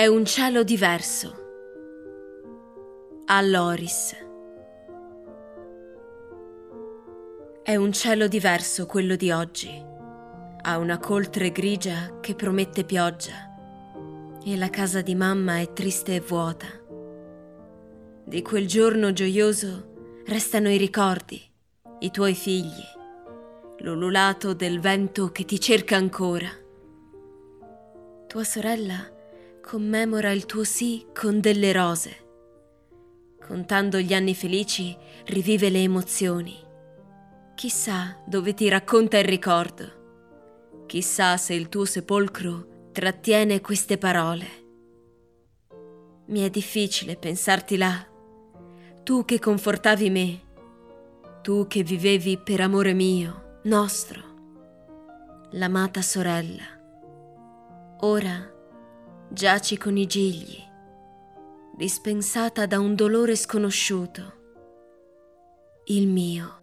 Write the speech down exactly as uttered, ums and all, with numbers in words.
È un cielo diverso. A Loris. È un cielo diverso quello di oggi. Ha una coltre grigia che promette pioggia e la casa di mamma è triste e vuota. Di quel giorno gioioso restano i ricordi, i tuoi figli, l'ululato del vento che ti cerca ancora. Tua sorella commemora il tuo sì con delle rose. Contando gli anni felici rivive le emozioni. Chissà dove ti racconta il ricordo. Chissà se il tuo sepolcro trattiene queste parole. Mi è difficile pensarti là, tu che confortavi me, tu che vivevi per amore mio, nostro, l'amata sorella. Ora giaci con i gigli, dispensata da un dolore sconosciuto, il mio.